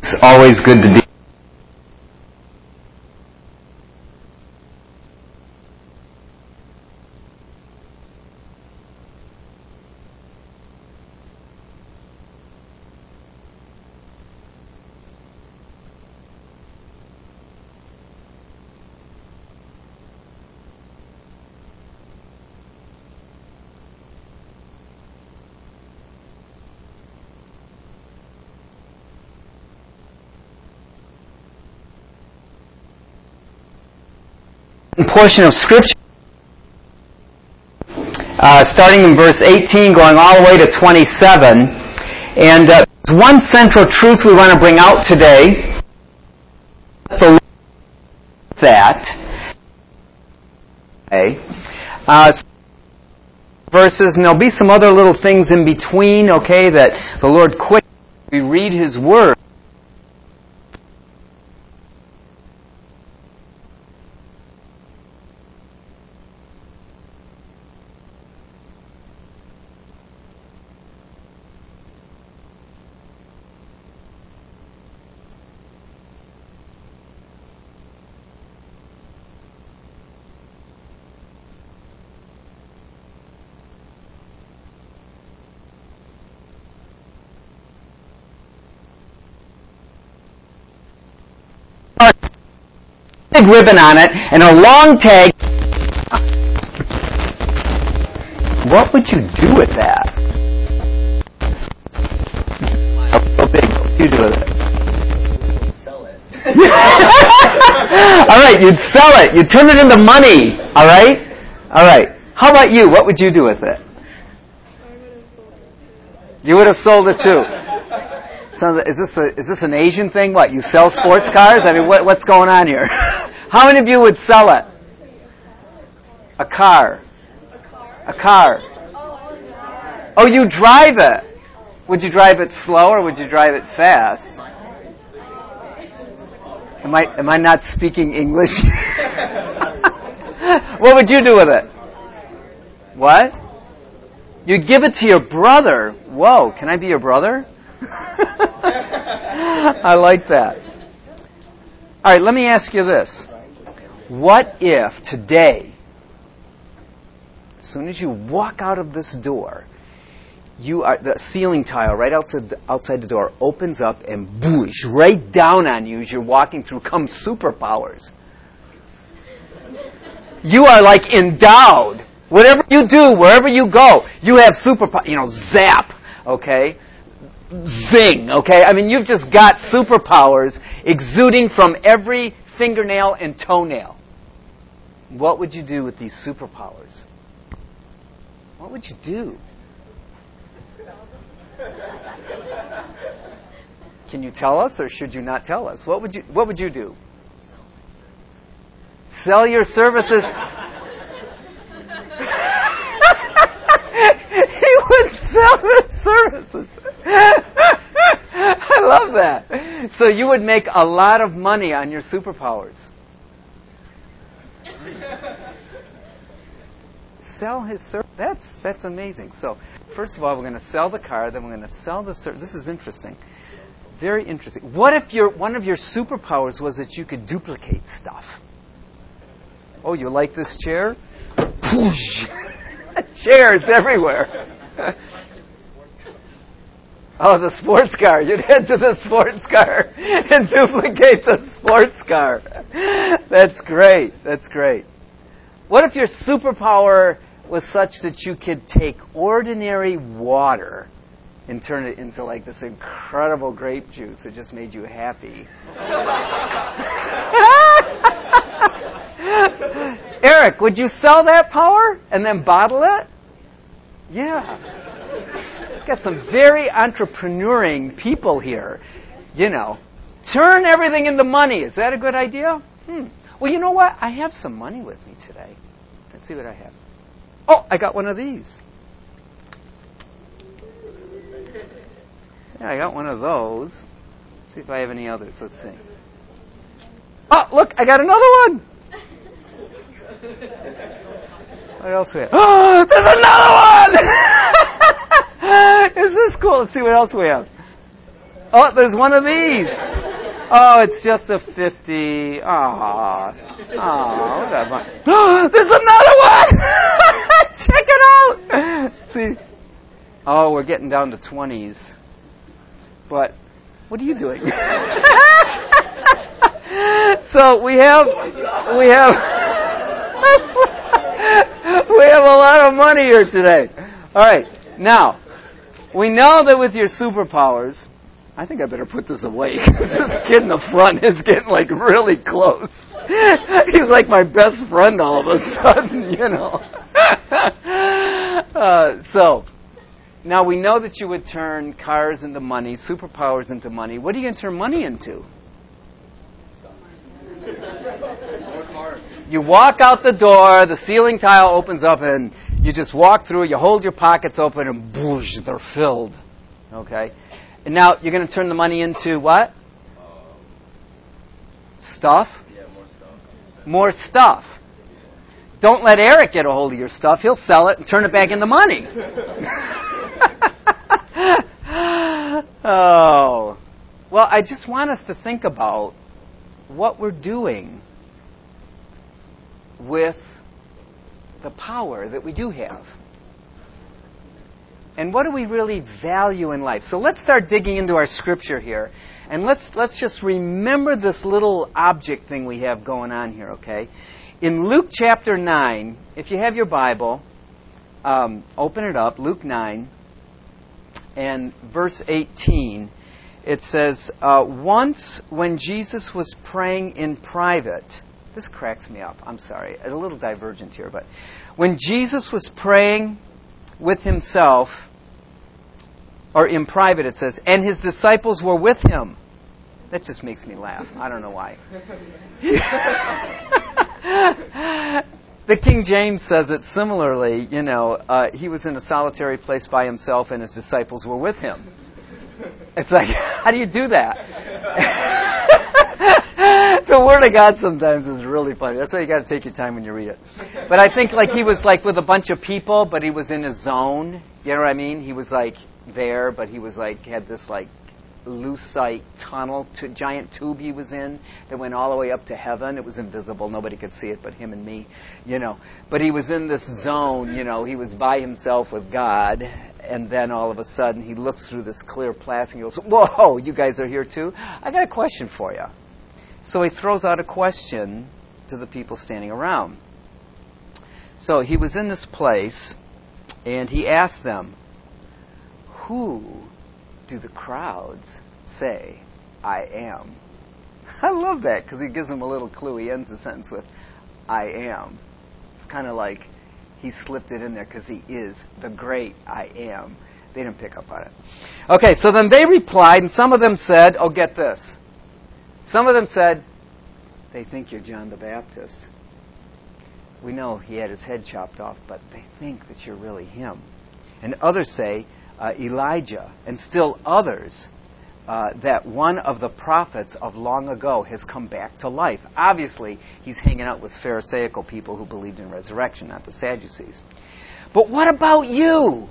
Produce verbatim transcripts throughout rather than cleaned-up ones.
It's always good to be. Portion of Scripture, uh, starting in verse eighteen, going all the way to twenty-seven. And uh, one central truth we want to bring out today, that, okay, uh, verses, and there'll be some other little things in between, okay, that the Lord quick, we read His Word. Big ribbon on it and a long tag. What would you do with that? How big? What would you do with it? Sell it. All right, you'd sell it. You'd turn it into money. All right? All right. How about you? What would you do with it? You would have sold it too. So is this a, is this an Asian thing? What, you sell sports cars? I mean, what, what's going on here? How many of you would sell it? A car. A car. Oh, you drive it. Would you drive it slow or would you drive it fast? Am I am I not speaking English? What would you do with it? What? You'd give it to your brother. Whoa, can I be your brother? I like that. All right, let me ask you this. What if today, as soon as you walk out of this door, you are the ceiling tile right outside outside the door opens up and boosh, right down on you as you're walking through comes superpowers. You are like endowed. Whatever you do, wherever you go, you have superpowers. You know, zap, okay? Zing, okay? I mean, you've just got superpowers exuding from every fingernail and toenail. What would you do with these superpowers? What would you do? Can you tell us, or should you not tell us? What would you What would you do? Sell your services. He would sell his services. I love that. So you would make a lot of money on your superpowers. Sell his service. That's that's amazing. So first of all, we're going to sell the car. Then we're going to sell the service. This is interesting. Very interesting. What if your one of your superpowers was that you could duplicate stuff? Oh, you like this chair? Chairs everywhere. Oh, the sports car. You'd head to the sports car and duplicate the sports car. That's great. That's great. What if your superpower was such that you could take ordinary water and turn it into like this incredible grape juice that just made you happy? Eric, would you sell that power and then bottle it? Yeah. Got some very entrepreneuring people here. You know, turn everything into money. Is that a good idea? Hmm. Well, you know what? I have some money with me today. Let's see what I have. Oh, I got one of these. Yeah, I got one of those. Let's see if I have any others. Let's see. Oh, look, I got another one. What else we have? Oh, there's another one! This is cool. Let's see what else we have. Oh, there's one of these. Oh, it's just a fifty. Aw. Aw, whatever. There's another one! Check it out! See? Oh, we're getting down to twenties. But, what are you doing? So, we have, we have, we have a lot of money here today. Alright, now, we know that with your superpowers, I think I better put this away. This kid in the front is getting like really close. He's like my best friend all of a sudden, you know. uh, so, now we know that you would turn cars into money, superpowers into money. What are you going to turn money into? You walk out the door, the ceiling tile opens up, and you just walk through, you hold your pockets open, and boosh, they're filled. Okay? And now you're going to turn the money into what? Stuff? Yeah, more stuff. More stuff. Don't let Eric get a hold of your stuff. He'll sell it and turn it back into money. Oh. Well, I just want us to think about what we're doing with the power that we do have. And what do we really value in life? So let's start digging into our scripture here. And let's let's just remember this little object thing we have going on here, okay? In Luke chapter nine, if you have your Bible, um, open it up, Luke nine, and verse eighteen. It says, uh, once when Jesus was praying in private, this cracks me up, I'm sorry, a little divergent here, but when Jesus was praying with himself, or in private it says, and his disciples were with him. That just makes me laugh. I don't know why. The King James says it similarly, you know, uh, he was in a solitary place by himself and his disciples were with him. It's like, how do you do that? The Word of God sometimes is really funny. That's why you got to take your time when you read it. But I think like he was like with a bunch of people, but he was in a zone. You know what I mean? He was like there, but he was like had this like lucite tunnel, to, giant tube he was in that went all the way up to heaven. It was invisible. Nobody could see it but him and me, you know. But he was in this zone, you know. He was by himself with God. And then all of a sudden he looks through this clear plastic and he goes, whoa, you guys are here too? I got a question for you. So he throws out a question to the people standing around. So he was in this place and he asked them, who do the crowds say I am? I love that because he gives them a little clue. He ends the sentence with, I am. It's kind of like he slipped it in there because he is the great I am. They didn't pick up on it. Okay, so then they replied, and some of them said, oh, get this. Some of them said, they think you're John the Baptist. We know he had his head chopped off, but they think that you're really him. And others say, uh, Elijah. And still others, uh, that one of the prophets of long ago has come back to life. Obviously, he's hanging out with Pharisaical people who believed in resurrection, not the Sadducees. But what about you?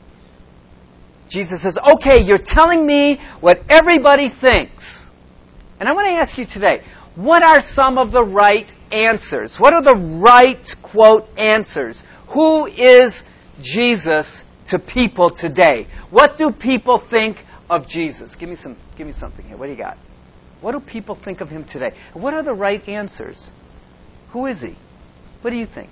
Jesus says, okay, you're telling me what everybody thinks. And I want to ask you today, what are some of the right answers? What are the right, quote, answers? Who is Jesus to people today? What do people think of Jesus? Give me some. Give me something here. What do you got? What do people think of him today? What are the right answers? Who is he? What do you think?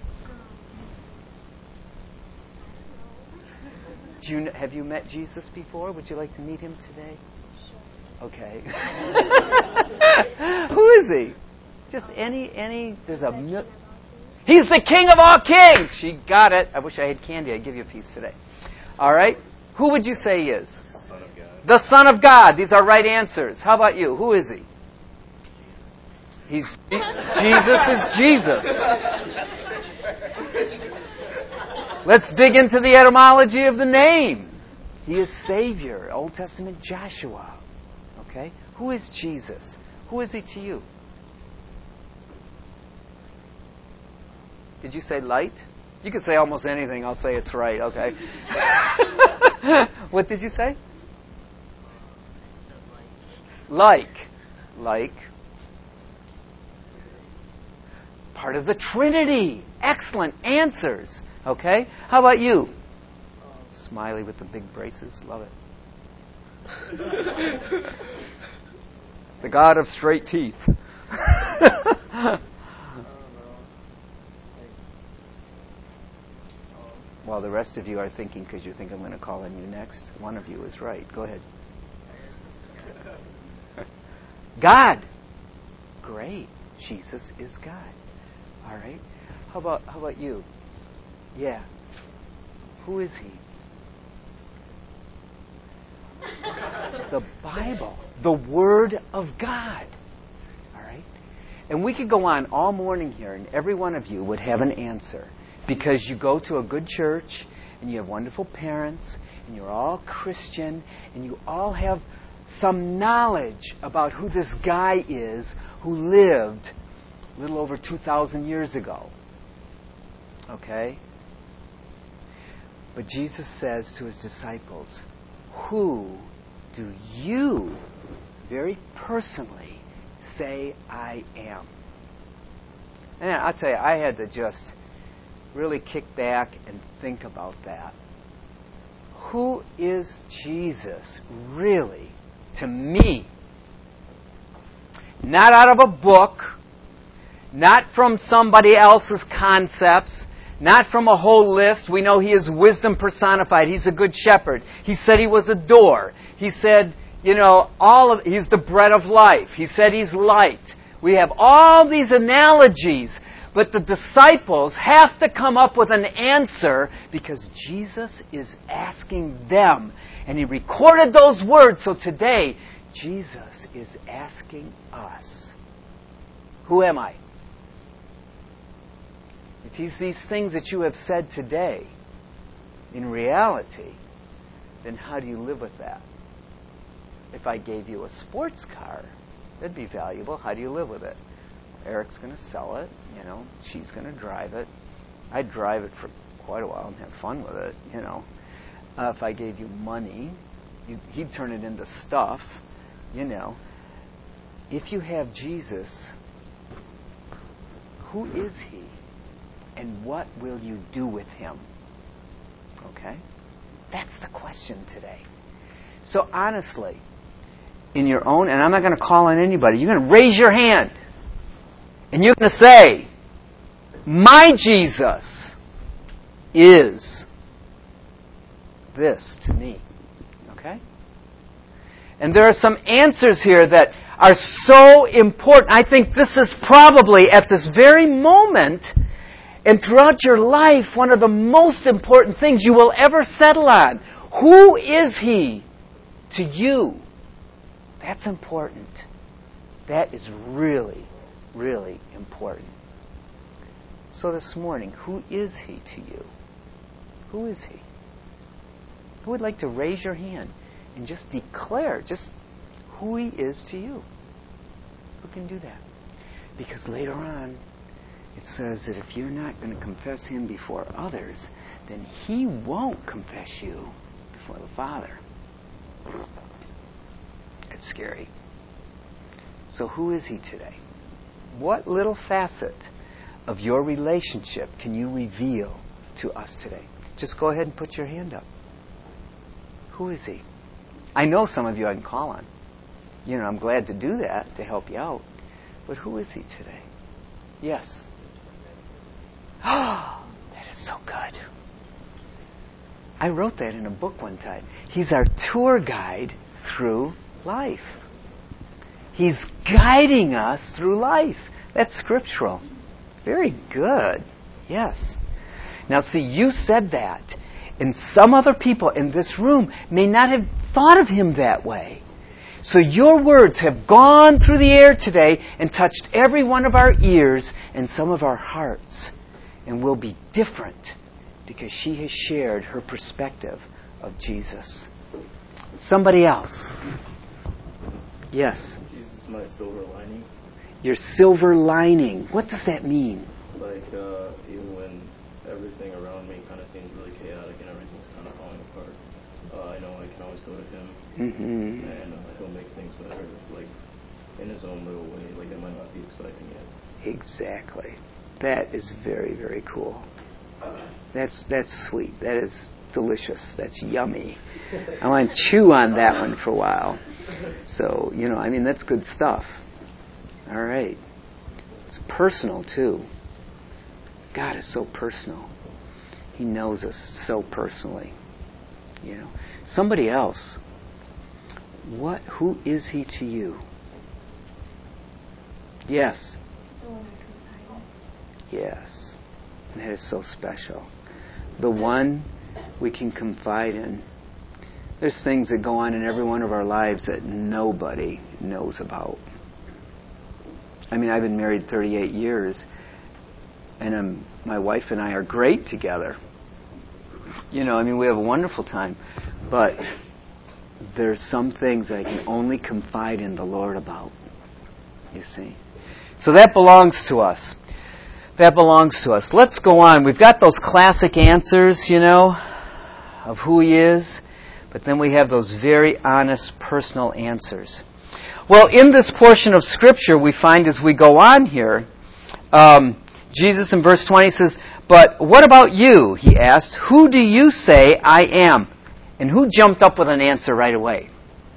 Do you, have you met Jesus before? Would you like to meet him today? Okay. Who is he? Just any, any, there's a, mil- he's the King of all kings! She got it. I wish I had candy. I'd give you a piece today. All right. Who would you say he is? Son of God. The Son of God. These are right answers. How about you? Who is he? He's, Jesus is Jesus. Let's dig into the etymology of the name. He is Savior. Old Testament Joshua. Okay? Who is Jesus? Who is he to you? Did you say light? You can say almost anything. I'll say it's right. Okay. What did you say? Like. like part of the Trinity. Excellent answers. Okay? How about you? Smiley with the big braces. Love it. The God of straight teeth. While the rest of you are thinking, because you think I'm going to call on you next, one of you is right. Go ahead. God. Great. Jesus is God. All right. How about how about you? Yeah. Who is He? The Bible. The Word of God. All right. And we could go on all morning here, and every one of you would have an answer. Because you go to a good church, and you have wonderful parents, and you're all Christian, and you all have some knowledge about who this guy is who lived a little over two thousand years ago. Okay? But Jesus says to His disciples, who do you, very personally, say I am? And I'll tell you, I had to just really kick back and think about that. Who is Jesus really to me? Not out of a book, not from somebody else's concepts, not from a whole list. We know He is wisdom personified. He's a good shepherd. He said He was a door. He said, you know, all of He's the bread of life. He said He's light. We have all these analogies. But the disciples have to come up with an answer because Jesus is asking them. And He recorded those words. So today, Jesus is asking us, who am I? If He's these things that you have said today, in reality, then how do you live with that? If I gave you a sports car, that'd be valuable. How do you live with it? Eric's going to sell it, you know. She's going to drive it. I'd drive it for quite a while and have fun with it, you know. Uh, if I gave you money, you'd, he'd turn it into stuff, you know. If you have Jesus, who is He? And what will you do with Him? Okay? That's the question today. So honestly, in your own, and I'm not going to call on anybody, you're going to raise your hand. And you're going to say, my Jesus is this to me. Okay? And there are some answers here that are so important. I think this is probably at this very moment and throughout your life one of the most important things you will ever settle on. Who is He to you? That's important. That is really really important. So this morning, who is He to you? Who is He? Who would like to raise your hand and just declare just who He is to you? Who can do that? Because later on, it says that if you're not going to confess Him before others, then He won't confess you before the Father. It's scary. So who is He today? What little facet of your relationship can you reveal to us today? Just go ahead and put your hand up. Who is He? I know some of you I can call on. You know, I'm glad to do that to help you out. But who is He today? Yes. Oh, that is so good. I wrote that in a book one time. He's our tour guide through life. He's guiding us through life. That's scriptural. Very good. Yes. Now see, you said that. And some other people in this room may not have thought of Him that way. So your words have gone through the air today and touched every one of our ears and some of our hearts. And will be different because she has shared her perspective of Jesus. Somebody else. Yes. Jesus is my silver lining. Your silver lining. What does that mean? Like, uh, even when everything around me kind of seems really chaotic and everything's kind of falling apart, uh, I know I can always go to Him, Mm-hmm. and uh, He'll make things better. Like, in His own little way, like I might not be expecting it. Exactly. That is very, very cool. That's that's sweet. That is delicious. That's yummy. I want to chew on that one for a while. So, you know, I mean, that's good stuff. All right. It's personal, too. God is so personal. He knows us so personally. You know, somebody else. What? Who is He to you? Yes. Yes. That is so special. The one we can confide in. There's things that go on in every one of our lives that nobody knows about. I mean, I've been married thirty-eight years, and I'm, my wife and I are great together. You know, I mean, we have a wonderful time. But there's some things that I can only confide in the Lord about. You see? So that belongs to us. That belongs to us. Let's go on. We've got those classic answers, you know, of who He is. But then we have those very honest, personal answers. Well, in this portion of Scripture, we find as we go on here, um, Jesus in verse twenty says, "But what about you?" He asked. "Who do you say I am?" And who jumped up with an answer right away?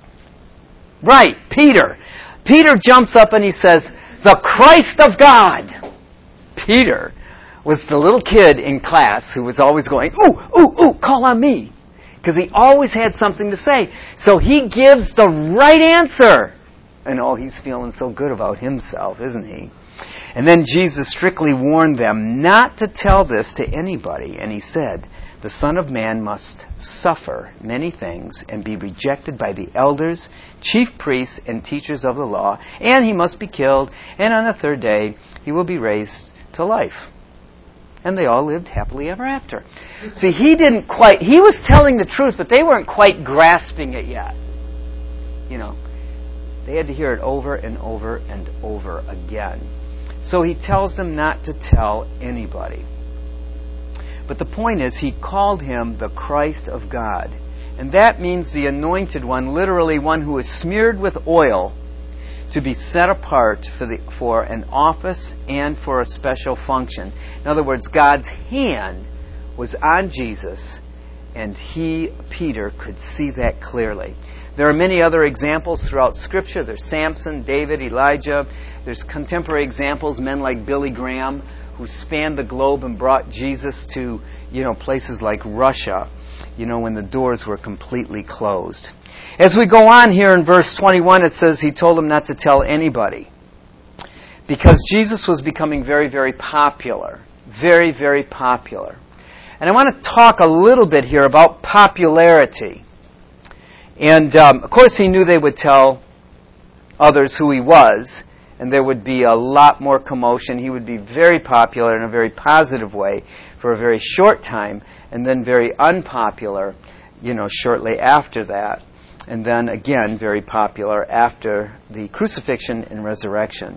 Right, Peter. Peter jumps up and he says, "The Christ of God." Peter was the little kid in class who was always going, "Ooh, ooh, ooh, call on me." Because he always had something to say. So he gives the right answer. And oh, he's feeling so good about himself, isn't he? And then Jesus strictly warned them not to tell this to anybody. And He said, "The Son of Man must suffer many things and be rejected by the elders, chief priests, and teachers of the law. And He must be killed. And on the third day He will be raised to life." And they all lived happily ever after. See, he didn't quite, he was telling the truth, but they weren't quite grasping it yet. You know, they had to hear it over and over and over again. So He tells them not to tell anybody. But the point is, He called Him the Christ of God. And that means the anointed one, literally one who is smeared with oil to be set apart for the for an office and for a special function. In other words, God's hand was on Jesus, and he, Peter, could see that clearly. There are many other examples throughout Scripture. There's Samson, David, Elijah. There's contemporary examples, men like Billy Graham, who spanned the globe and brought Jesus to, you know, places like Russia, you know, when the doors were completely closed. As we go on here in verse twenty-one, it says He told them not to tell anybody. Because Jesus was becoming very, very popular. Very, very popular. And I want to talk a little bit here about popularity. And, um, of course, He knew they would tell others who He was, and there would be a lot more commotion. He would be very popular in a very positive way for a very short time, and then very unpopular, you know, shortly after that. And then, again, very popular after the crucifixion and resurrection.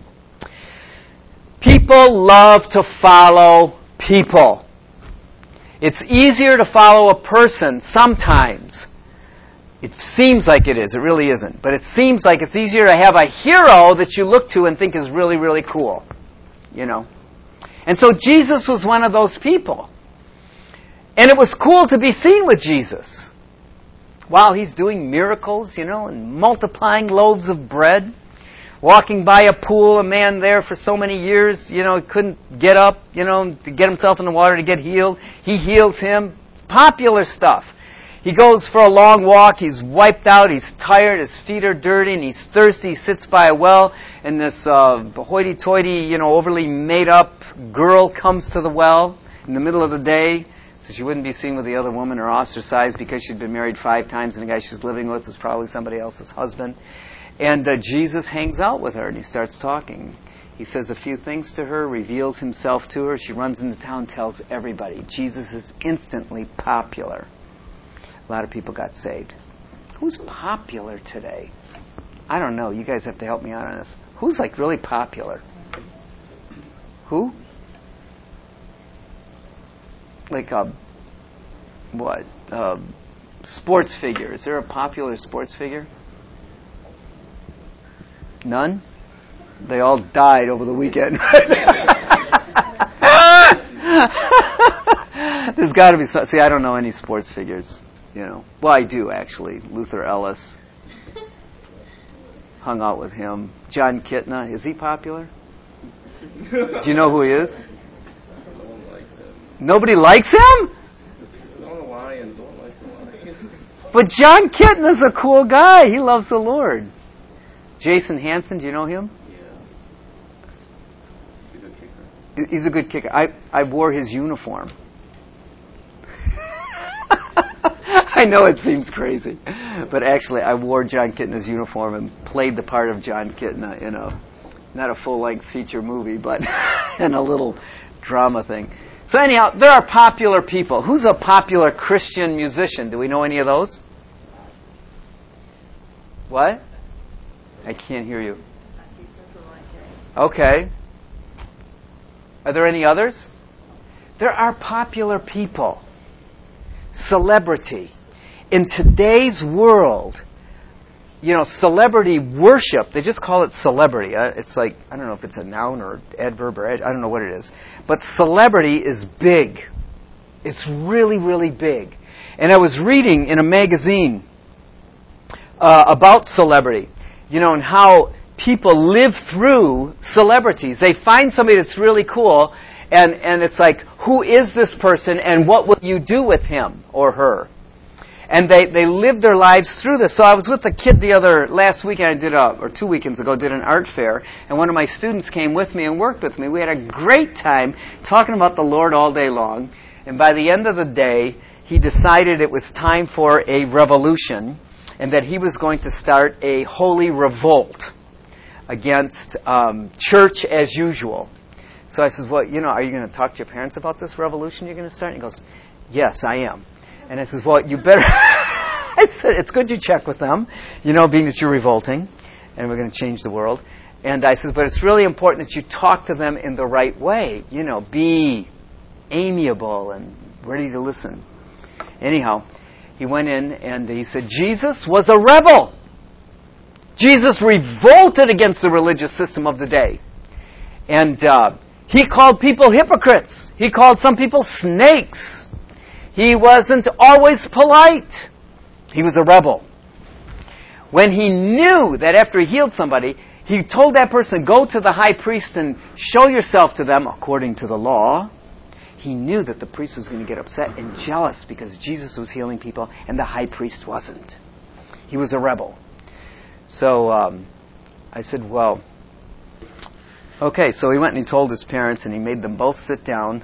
People love to follow people. It's easier to follow a person sometimes. It seems like it is. It really isn't. But it seems like it's easier to have a hero that you look to and think is really, really cool. You know. And so Jesus was one of those people. And it was cool to be seen with Jesus. While He's doing miracles, you know, and multiplying loaves of bread. Walking by a pool, a man there for so many years, you know, couldn't get up, you know, to get himself in the water to get healed. He heals him. Popular stuff. He goes for a long walk. He's wiped out. He's tired. His feet are dirty, and he's thirsty. He sits by a well, and this uh, hoity-toity, you know, overly made-up girl comes to the well in the middle of the day, so she wouldn't be seen with the other woman or ostracized because she'd been married five times, and the guy she's living with is probably somebody else's husband. And uh, Jesus hangs out with her, and He starts talking. He says a few things to her, reveals Himself to her. She runs into town, tells everybody. Jesus is instantly popular. A lot of people got saved. Who's popular today? I don't know. You guys have to help me out on this. Who's like really popular? Who? Like a, what? A sports figure. Is there a popular sports figure? None? They all died over the weekend. There's got to be some. See, I don't know any sports figures. You know, well, I do actually. Luther Ellis. Hung out with him. John Kitna, is he popular? Do you know who he is? No one likes him. Nobody likes him? No one lions. No one likes the lions. But John Kitna's a cool guy. He loves the Lord. Jason Hansen, do you know him? Yeah. He's a good kicker. He's a good kicker. I, I wore his uniform. I know it seems crazy, but actually I wore John Kitna's uniform and played the part of John Kitna in a, not a full-length feature movie, but in a little drama thing. So anyhow, there are popular people. Who's a popular Christian musician? Do we know any of those? What? I can't hear you. Okay. Are there any others? There are popular people. Celebrity. In today's world, you know, celebrity worship, they just call it celebrity. It's like, I don't know if it's a noun or adverb or ad, I don't know what it is. But celebrity is big. It's really, really big. And I was reading in a magazine uh, about celebrity, you know, and how people live through celebrities. They find somebody that's really cool, and, and it's like, who is this person, and what will you do with him or her? And they, they live their lives through this. So I was with a kid the other, last weekend I did a, or two weekends ago, did an art fair, and one of my students came with me and worked with me. We had a great time talking about the Lord all day long, and by the end of the day, he decided it was time for a revolution, and that he was going to start a holy revolt against um, church as usual. So I says, well, you know, are you going to talk to your parents about this revolution you're going to start? And he goes, yes, I am. And I says, well, you better... I said, it's good you check with them, you know, being that you're revolting, and we're going to change the world. And I says, but it's really important that you talk to them in the right way. You know, be amiable and ready to listen. Anyhow, he went in and he said, Jesus was a rebel. Jesus revolted against the religious system of the day. And uh, he called people hypocrites. He called some people snakes. He wasn't always polite. He was a rebel. When he knew that after he healed somebody, he told that person, go to the high priest and show yourself to them according to the law. He knew that the priest was going to get upset and jealous because Jesus was healing people and the high priest wasn't. He was a rebel. So um, I said, well, okay. So he went and he told his parents and he made them both sit down.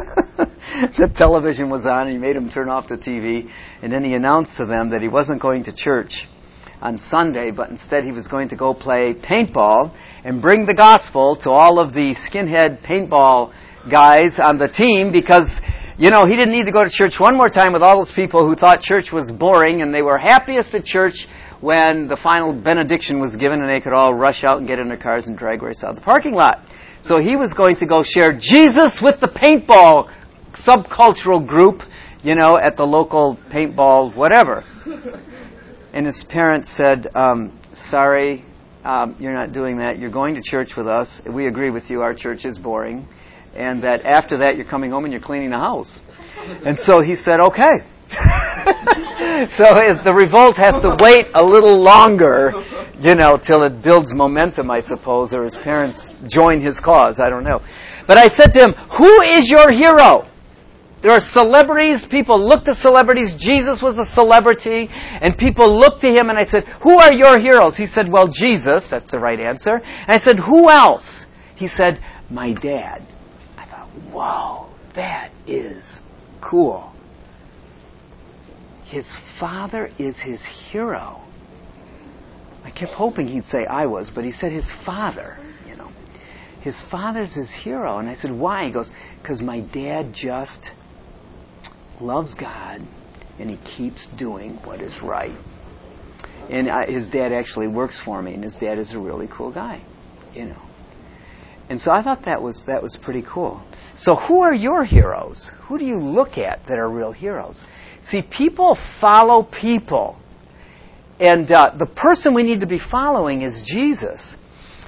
The television was on and he made them turn off the T V. And then he announced to them that he wasn't going to church on Sunday, but instead he was going to go play paintball and bring the gospel to all of the skinhead paintball guys on the team because, you know, he didn't need to go to church one more time with all those people who thought church was boring and they were happiest at church when the final benediction was given and they could all rush out and get in their cars and drag race out of the parking lot. So he was going to go share Jesus with the paintball subcultural group, you know, at the local paintball whatever. And his parents said, um, sorry, um, you're not doing that. You're going to church with us. We agree with you. Our church is boring. And that after that, you're coming home and you're cleaning the house. And so he said, okay. So if the revolt has to wait a little longer, you know, till it builds momentum, I suppose, or his parents join his cause. I don't know. But I said to him, who is your hero? There are celebrities. People look to celebrities. Jesus was a celebrity. And people look to him. And I said, who are your heroes? He said, well, Jesus. That's the right answer. And I said, who else? He said, my dad. I thought, whoa, that is cool. His father is his hero. I kept hoping he'd say I was, but he said his father, you know. His father's his hero. And I said, why? He goes, because my dad just loves God, and he keeps doing what is right. And I, his dad actually works for me, and his dad is a really cool guy, you know. And so I thought that was that was pretty cool. So who are your heroes? Who do you look at that are real heroes? See, people follow people. And uh, the person we need to be following is Jesus.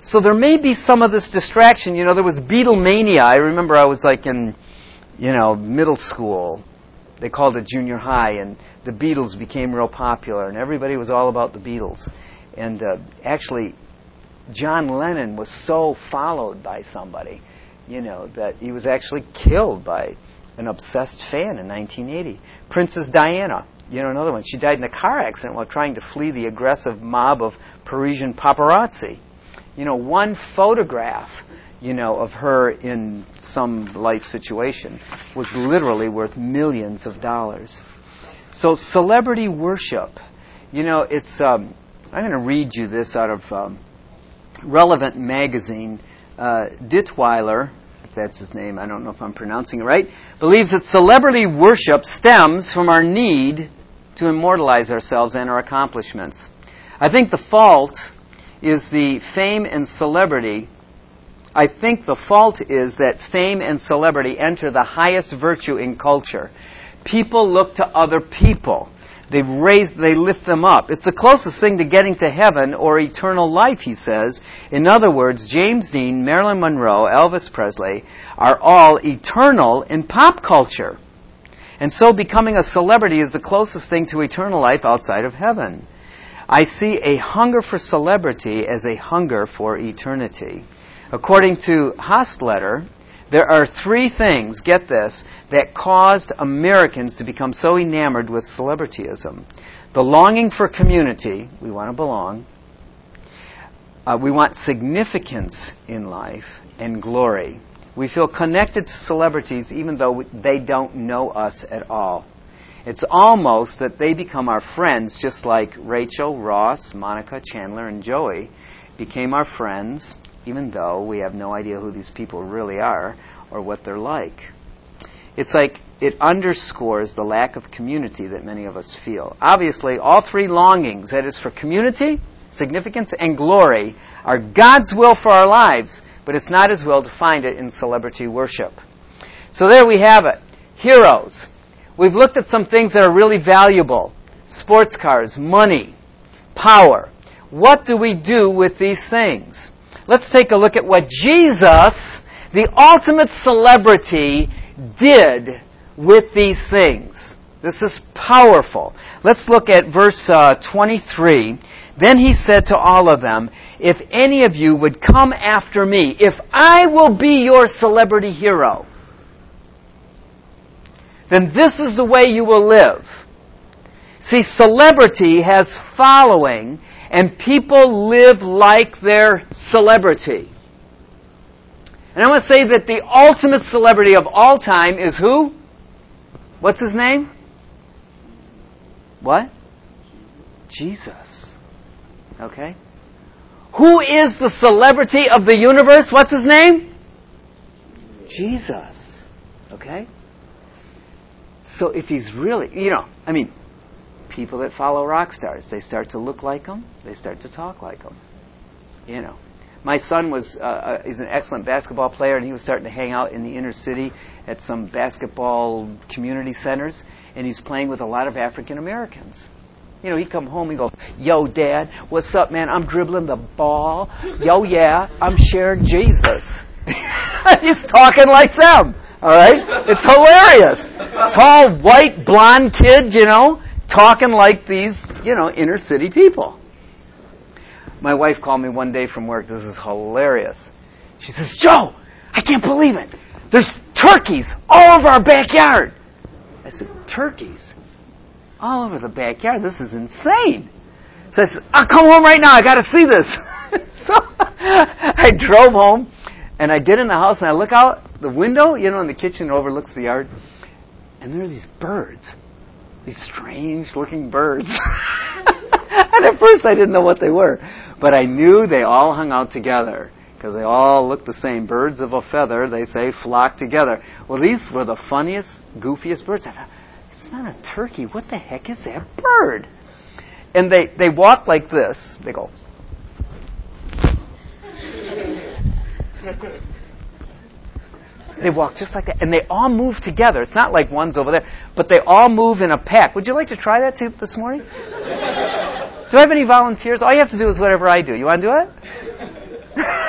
So there may be some of this distraction. You know, there was Beatlemania. I remember I was like in, you know, middle school. They called it junior high, and the Beatles became real popular, and everybody was all about the Beatles. And uh, actually, John Lennon was so followed by somebody, you know, that he was actually killed by an obsessed fan in nineteen eighty. Princess Diana, you know, another one. She died in a car accident while trying to flee the aggressive mob of Parisian paparazzi. You know, one photograph, you know, of her in some life situation was literally worth millions of dollars. So celebrity worship, you know, it's, um, I'm going to read you this out of um, Relevant Magazine. Uh, Dittweiler, if that's his name, I don't know if I'm pronouncing it right, believes that celebrity worship stems from our need to immortalize ourselves and our accomplishments. I think the fault is the fame and celebrity I think the fault is that fame and celebrity enter the highest virtue in culture. People look to other people. They raise, they lift them up. It's the closest thing to getting to heaven or eternal life, he says. In other words, James Dean, Marilyn Monroe, Elvis Presley are all eternal in pop culture. And so becoming a celebrity is the closest thing to eternal life outside of heaven. I see a hunger for celebrity as a hunger for eternity. According to Hostletter, there are three things, get this, that caused Americans to become so enamored with celebrityism. The longing for community, we want to belong. Uh, we want significance in life and glory. We feel connected to celebrities even though they don't know us at all. It's almost that they become our friends, just like Rachel, Ross, Monica, Chandler, and Joey became our friends, even though we have no idea who these people really are or what they're like. It's like it underscores the lack of community that many of us feel. Obviously, all three longings, that is for community, significance, and glory, are God's will for our lives, but it's not His will to find it in celebrity worship. So there we have it. Heroes. We've looked at some things that are really valuable. Sports cars, money, power. What do we do with these things? Let's take a look at what Jesus, the ultimate celebrity, did with these things. This is powerful. Let's look at verse uh, twenty-three. Then he said to all of them, if any of you would come after me, if I will be your celebrity hero, then this is the way you will live. See, celebrity has following, and people live like their celebrity. And I want to say that the ultimate celebrity of all time is who? What's his name? What? Jesus. Okay? Who is the celebrity of the universe? What's his name? Jesus. Okay? So if he's really, you know, I mean, people that follow rock stars, they start to look like them, they start to talk like them. You know. My son was, uh, is an excellent basketball player, and he was starting to hang out in the inner city at some basketball community centers, and he's playing with a lot of African Americans. You know, he'd come home and go, yo, Dad, what's up, man? I'm dribbling the ball. Yo, yeah, I'm sharing Jesus. He's talking like them, all right? It's hilarious. Tall, white, blonde kid, you know, talking like these, you know, inner city people. My wife called me one day from work. This is hilarious. She says, Joe, I can't believe it. There's turkeys all over our backyard. I said, turkeys? All over the backyard? This is insane. So I said, I'll come home right now. I got to see this. So I drove home, and I get in the house, and I look out the window, you know, in the kitchen that overlooks the yard, and there are these birds, these strange-looking birds. And at first I didn't know what they were. But I knew they all hung out together because they all looked the same. Birds of a feather, they say, flock together. Well, these were the funniest, goofiest birds. I thought, it's not a turkey. What the heck is that bird? And they, they walk like this. They go. They walk just like that. And they all move together. It's not like one's over there. But they all move in a pack. Would you like to try that too, this morning? Do I have any volunteers? All you have to do is whatever I do. You want to do it?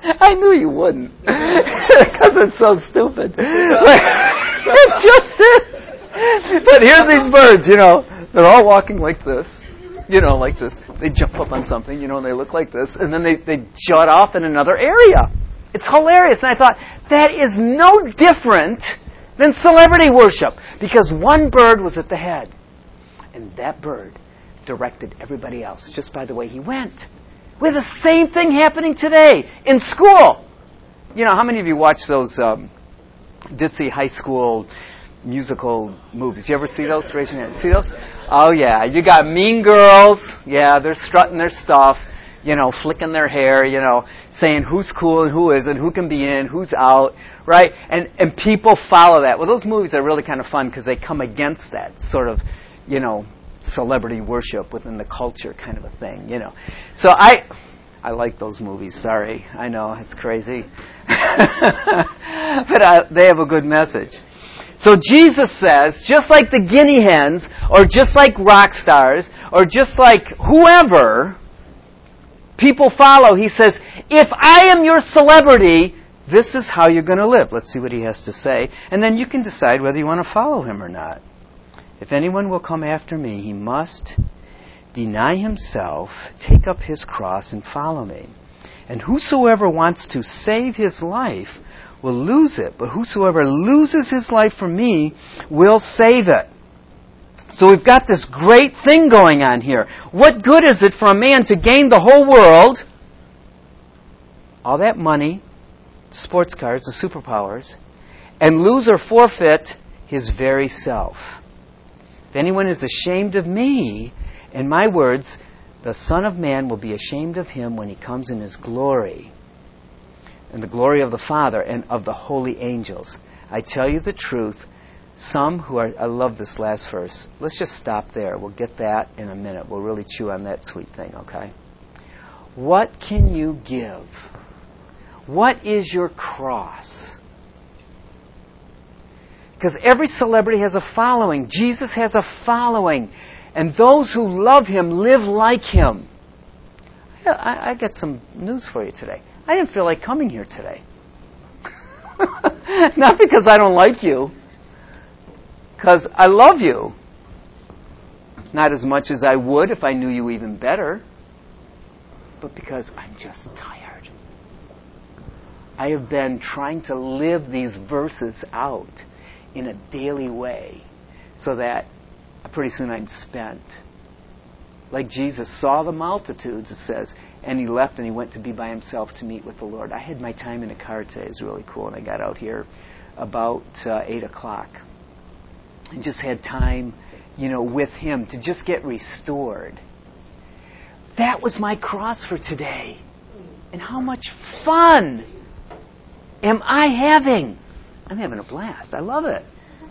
I knew you wouldn't. Because it's so stupid. Like, it just is. But here are these birds, you know. They're all walking like this. You know, like this. They jump up on something, you know, and they look like this. And then they, they jut off in another area. It's hilarious. And I thought, that is no different than celebrity worship. Because one bird was at the head. And that bird directed everybody else just by the way he went. We have the same thing happening today in school. You know, how many of you watch those um, ditzy high school musical movies? You ever see those? Raise your hand. See those? Oh, yeah. You got Mean Girls. Yeah, they're strutting their stuff, you know, flicking their hair, you know, saying who's cool and who isn't, who can be in, who's out, right? And and people follow that. Well, those movies are really kind of fun because they come against that sort of, you know, celebrity worship within the culture kind of a thing, you know. So I I like those movies. Sorry. I know, it's crazy. But uh, they have a good message. So Jesus says, just like the guinea hens, or just like rock stars, or just like whoever people follow, he says, if I am your celebrity, this is how you're going to live. Let's see what he has to say. And then you can decide whether you want to follow him or not. If anyone will come after me, he must deny himself, take up his cross, and follow me. And whosoever wants to save his life will lose it, but whosoever loses his life for me will save it. So we've got this great thing going on here. What good is it for a man to gain the whole world, all that money, sports cars, the superpowers, and lose or forfeit his very self? If anyone is ashamed of me and my words, the Son of Man will be ashamed of him when he comes in his glory, and the glory of the Father and of the holy angels. I tell you the truth, some who are... I love this last verse. Let's just stop there. We'll get that in a minute. We'll really chew on that sweet thing, okay? What can you give? What is your cross? Because every celebrity has a following. Jesus has a following. And those who love him live like him. I, I got some news for you today. I didn't feel like coming here today. Not because I don't like you. Because I love you. Not as much as I would if I knew you even better. But because I'm just tired. I have been trying to live these verses out in a daily way so that pretty soon I'm spent. Like Jesus saw the multitudes, it says, and he left and he went to be by himself to meet with the Lord. I had my time in a car today. It was really cool. And I got out here about uh, eight o'clock. And just had time, you know, with him to just get restored. That was my cross for today. And how much fun am I having? I'm having a blast. I love it.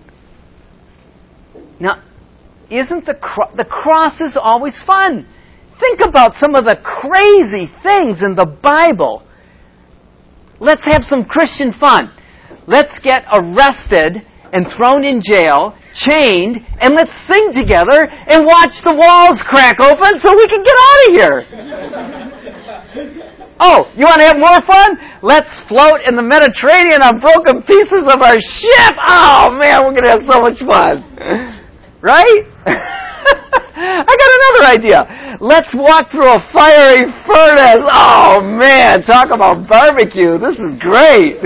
Now, isn't the cro- the cross is always fun? Think about some of the crazy things in the Bible. Let's have some Christian fun. Let's get arrested and thrown in jail, chained, and let's sing together and watch the walls crack open so we can get out of here. Oh, you want to have more fun? Let's float in the Mediterranean on broken pieces of our ship. Oh, man, we're going to have so much fun. Right? I got another idea. Let's walk through a fiery furnace. Oh, man, talk about barbecue. This is great.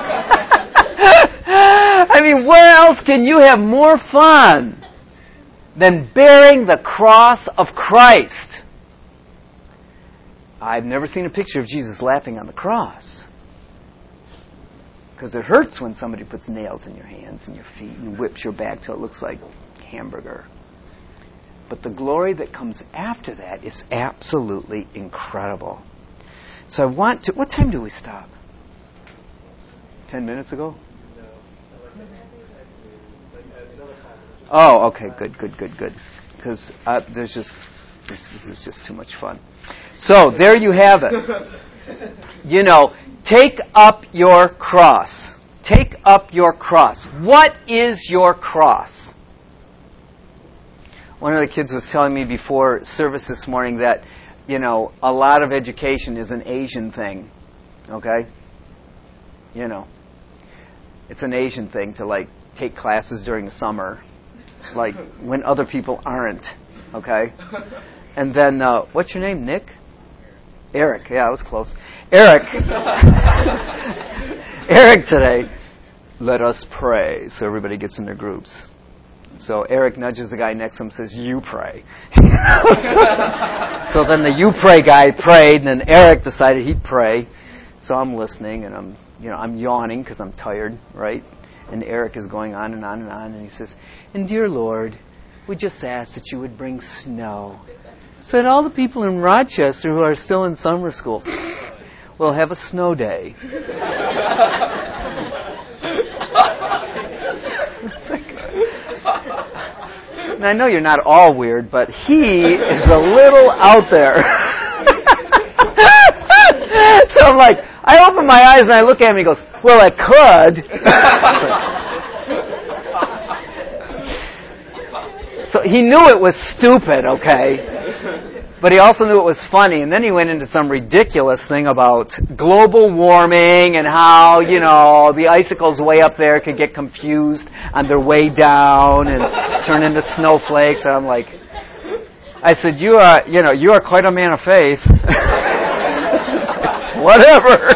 I mean, where else can you have more fun than bearing the cross of Christ? I've never seen a picture of Jesus laughing on the cross. Because it hurts when somebody puts nails in your hands and your feet and whips your back till it looks like hamburger. But the glory that comes after that is absolutely incredible. So I want to... What time do we stop? Ten minutes ago? Oh, okay, good, good, good, good. Because uh, there's just... This, this is just too much fun. So, there you have it. You know, take up your cross. Take up your cross. What is your cross? One of the kids was telling me before service this morning that, you know, a lot of education is an Asian thing. Okay? You know, it's an Asian thing to, like, take classes during the summer, like, when other people aren't. Okay? And then, uh, what's your name, Nick? Eric. Yeah, I was close. Eric. Eric today. Let us pray. So everybody gets in their groups. So Eric nudges the guy next to him and says, you pray. so, so then the you pray guy prayed, and then Eric decided he'd pray. So I'm listening, and I'm, you know, I'm yawning because I'm tired, right? And Eric is going on and on and on, and he says, and dear Lord, we just ask that you would bring snow so that all the people in Rochester who are still in summer school will have a snow day. And I know you're not all weird, but he is a little out there. So I'm like, I open my eyes and I look at him and he goes, well, I could. So he knew it was stupid, okay? But he also knew it was funny. And then he went into some ridiculous thing about global warming and how, you know, the icicles way up there could get confused on their way down and turn into snowflakes. And I'm like, I said, you are, you know, you are quite a man of faith. Whatever.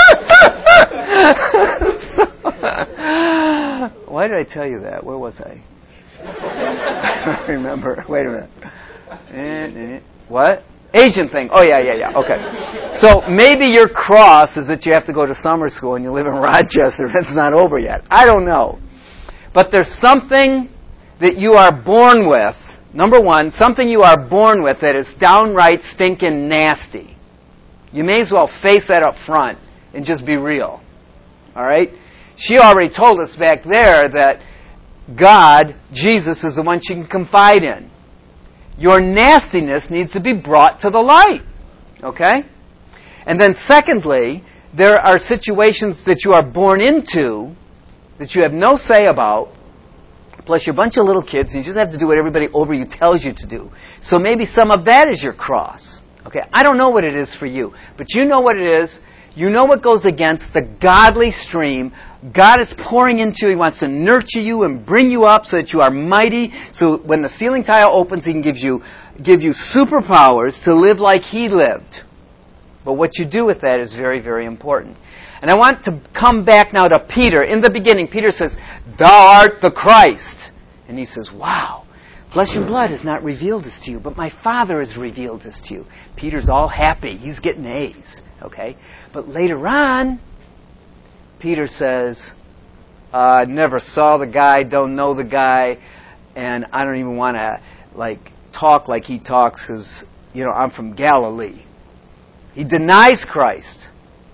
So, why did I tell you that? Where was I? I don't remember. Wait a minute. What? Asian thing. Oh, yeah, yeah, yeah. Okay. So maybe your cross is that you have to go to summer school and you live in Rochester and it's not over yet. I don't know. But there's something that you are born with. Number one, something you are born with that is downright stinking nasty. You may as well face that up front and just be real. All right? She already told us back there that God, Jesus, is the one she can confide in. Your nastiness needs to be brought to the light. Okay? And then secondly, there are situations that you are born into that you have no say about, plus you're a bunch of little kids and you just have to do what everybody over you tells you to do. So maybe some of that is your cross. Okay? I don't know what it is for you, but you know what it is. You know what goes against the godly stream. God is pouring into you. He wants to nurture you and bring you up so that you are mighty. So when the ceiling tile opens, He can give you, give you superpowers to live like He lived. But what you do with that is very, very important. And I want to come back now to Peter. In the beginning, Peter says, Thou art the Christ. And he says, wow. Flesh and blood has not revealed this to you, but my Father has revealed this to you. Peter's all happy. He's getting A's. Okay? But later on, Peter says, I uh, never saw the guy, don't know the guy, and I don't even want to like talk like he talks because, you know, I'm from Galilee. He denies Christ.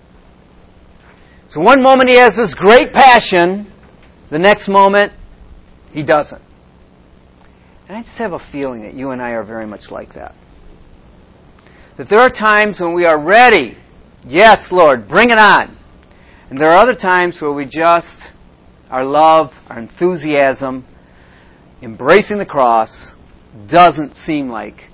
So one moment he has this great passion, the next moment he doesn't. And I just have a feeling that you and I are very much like that. That there are times when we are ready. Yes, Lord, bring it on. And there are other times where we just, our love, our enthusiasm, embracing the cross, doesn't seem like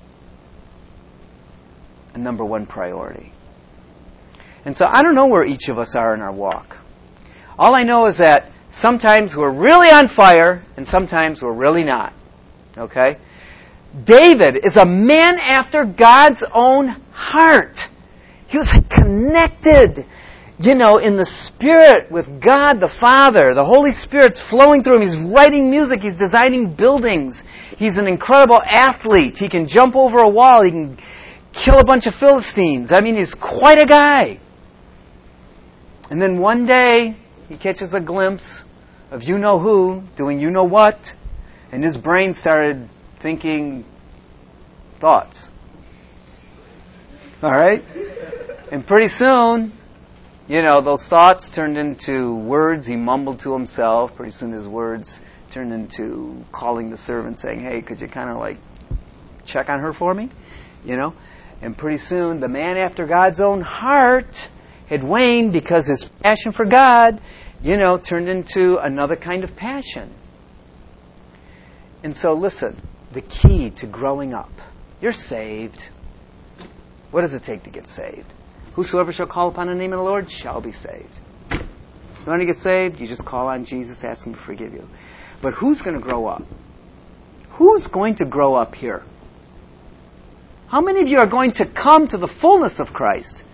a number one priority. And so I don't know where each of us are in our walk. All I know is that sometimes we're really on fire and sometimes we're really not. Okay? David is a man after God's own heart. He was connected, you know, in the Spirit with God the Father. The Holy Spirit's flowing through him. He's writing music. He's designing buildings. He's an incredible athlete. He can jump over a wall. He can kill a bunch of Philistines. I mean, he's quite a guy. And then one day, he catches a glimpse of you-know-who doing you-know-what. And his brain started thinking thoughts. All right? And pretty soon, you know, those thoughts turned into words he mumbled to himself. Pretty soon his words turned into calling the servant saying, hey, could you kind of like check on her for me? You know? And pretty soon the man after God's own heart had waned because his passion for God, you know, turned into another kind of passion. And so listen, the key to growing up, you're saved. What does it take to get saved? Whosoever shall call upon the name of the Lord shall be saved. You want to get saved? You just call on Jesus, ask Him to forgive you. But who's going to grow up? Who's going to grow up here? How many of you are going to come to the fullness of Christ?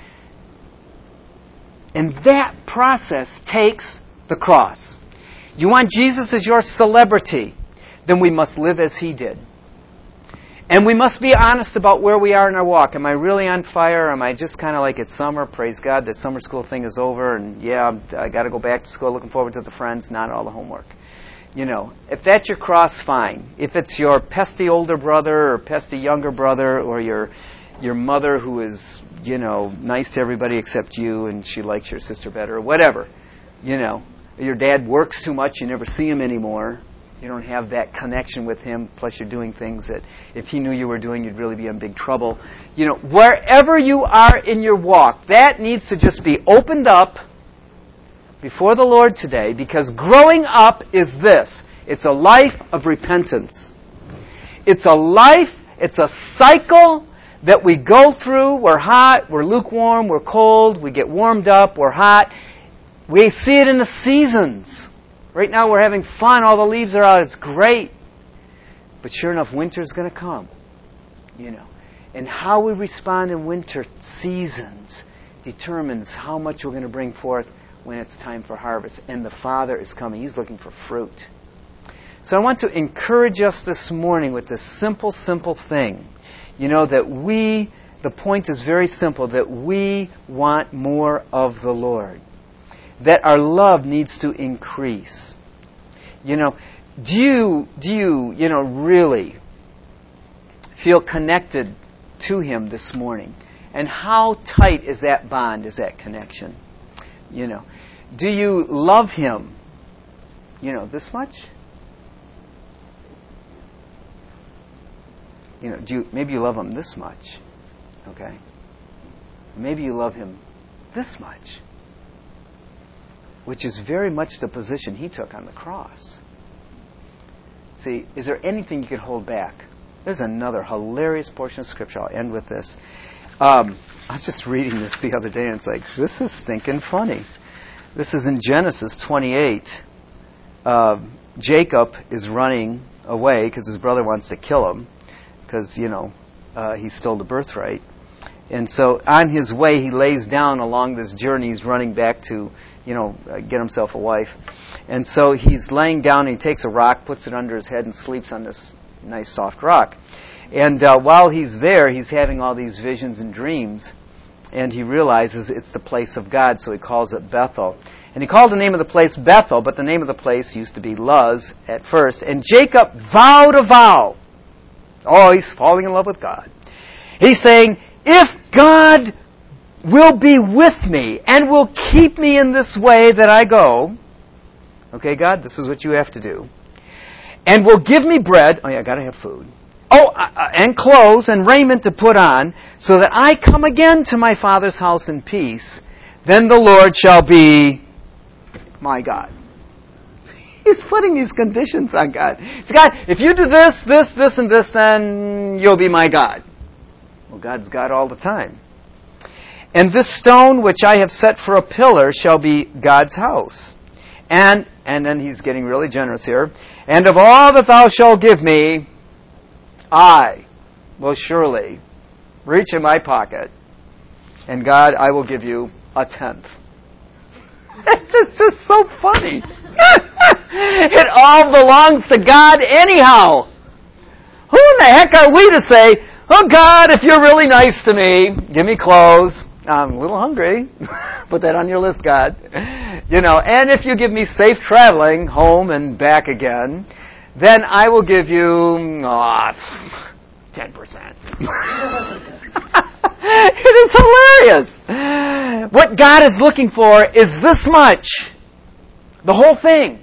And that process takes the cross. You want Jesus as your celebrity, then we must live as He did. And we must be honest about where we are in our walk. Am I really on fire? Am I just kind of like it's summer? Praise God, that summer school thing is over. And yeah, I got to go back to school. Looking forward to the friends, not all the homework. You know, if that's your cross, fine. If it's your pesty older brother or pesty younger brother or your your mother who is, you know, nice to everybody except you and she likes your sister better or whatever, you know, your dad works too much, you never see him anymore. You don't have that connection with him, plus you're doing things that if he knew you were doing, you'd really be in big trouble. You know, wherever you are in your walk, that needs to just be opened up before the Lord today, because growing up is this. It's a life of repentance. It's a life, it's a cycle that we go through. We're hot, we're lukewarm, we're cold, we get warmed up, we're hot. We see it in the seasons. Right now we're having fun. All the leaves are out. It's great. But sure enough, winter's going to come. You know. And how we respond in winter seasons determines how much we're going to bring forth when it's time for harvest. And the Father is coming. He's looking for fruit. So I want to encourage us this morning with this simple, simple thing. You know, that we, the point is very simple, that we want more of the Lord. That our love needs to increase. You know, do you, do you, you know, really feel connected to Him this morning? And how tight is that bond, is that connection? You know, do you love Him, you know, this much? You know, do you, maybe you love Him this much, okay? Maybe you love Him this much. Which is very much the position He took on the cross. See, is there anything you can hold back? There's another hilarious portion of Scripture. I'll end with this. Um, I was just reading this the other day, and it's like, this is stinking funny. This is in Genesis twenty-eight. Uh, Jacob is running away because his brother wants to kill him because, you know, uh, he stole the birthright. And so on his way, he lays down along this journey. He's running back to, you know, uh, get himself a wife. And so he's laying down, and he takes a rock, puts it under his head, and sleeps on this nice soft rock. And uh, while he's there, he's having all these visions and dreams. And he realizes it's the place of God, so he calls it Bethel. And he called the name of the place Bethel, but the name of the place used to be Luz at first. And Jacob vowed a vow. Oh, he's falling in love with God. He's saying, if God will be with me and will keep me in this way that I go, okay, God, this is what you have to do, and will give me bread, oh yeah, I got to have food, oh, uh, and clothes and raiment to put on, so that I come again to my Father's house in peace, then the Lord shall be my God. He's putting these conditions on God. He's God, if you do this, this, this, and this, then you'll be my God. Well, God's God all the time. And this stone which I have set for a pillar shall be God's house. And, and then he's getting really generous here. And of all that thou shalt give me, I will surely reach in my pocket. And God, I will give you a tenth. It's just so funny. It all belongs to God anyhow. Who in the heck are we to say, oh God, if you're really nice to me, give me clothes. I'm a little hungry. Put that on your list, God. You know, and if you give me safe traveling home and back again, then I will give you oh, ten percent. It is hilarious. What God is looking for is this much. The whole thing.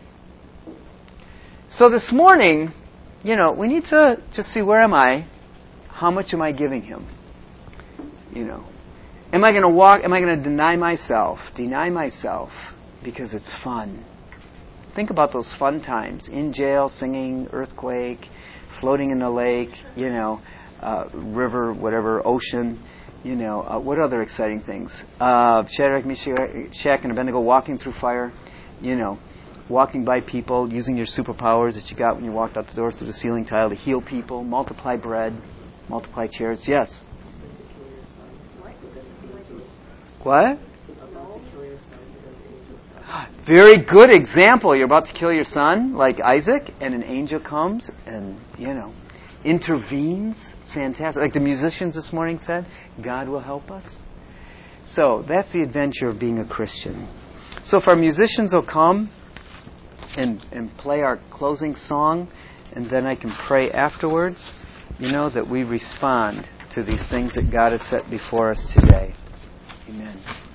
So this morning, you know, we need to just see, where am I? How much am I giving Him? You know. Am I going to walk, am I going to deny myself? Deny myself because it's fun. Think about those fun times. In jail, singing, earthquake, floating in the lake, you know. uh, river, whatever, ocean. You know, uh, what other exciting things? Uh, Shadrach, Meshach, and Abednego walking through fire. You know, walking by people, using your superpowers that you got when you walked out the door through the ceiling tile to heal people, multiply bread, multiply chairs. Yes? What? Very good example. You're about to kill your son, like Isaac, and an angel comes and, you know, intervenes. It's fantastic. Like the musicians this morning said, God will help us. So that's the adventure of being a Christian. So if our musicians will come and, and play our closing song, and then I can pray afterwards, you know, that we respond to these things that God has set before us today. Amen.